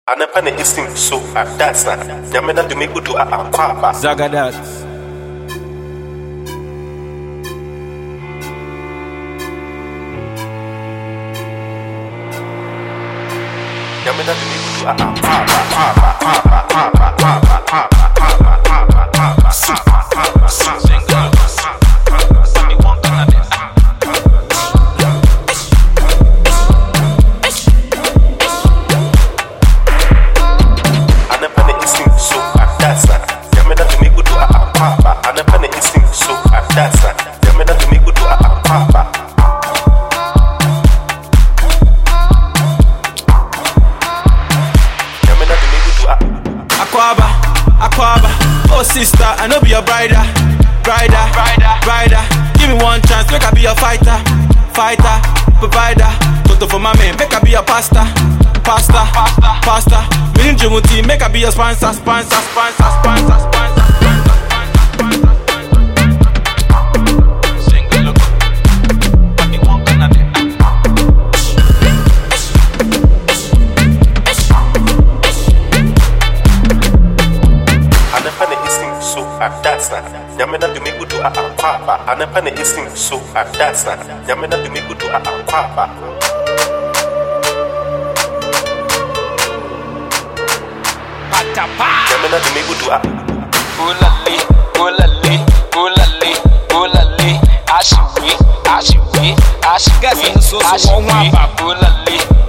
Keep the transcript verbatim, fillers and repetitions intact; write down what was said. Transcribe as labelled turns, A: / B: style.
A: Anapane isim so adasa. Yamena dumikudu a akwaba.
B: Zagadat.
A: Yamena dumikudu a akwaba. Kwaba, kwaba, kwaba, kwaba, kwaba, kwaba, kwaba, kwaba. Single. Sami wonka na de. Yamena dumikudu a akwaba. Anapane isim so adasa. Yamena dumikudu a akwaba. Yamena dumikudu a
B: Akwaba, Akwaba. Oh sister, I know be your brider, brider, brider, brider. Give me one chance, make I be your fighter, fighter, provider. Toto for my man, make I be your pasta, pasta, pasta, pasta. Meaning Jumuti, make I be your sponsor, sponsor, sponsor, sponsor, sponsor. Adasa, Yamena dumikudu a akwaba. Anapane isim so adasa. Yamena dumikudu a akwaba. Yamena dumikudu a
C: Ulali, ulali, ulali, ulali. Ashiwi, ashiwi, ashiwi, ashiwi. Ulali.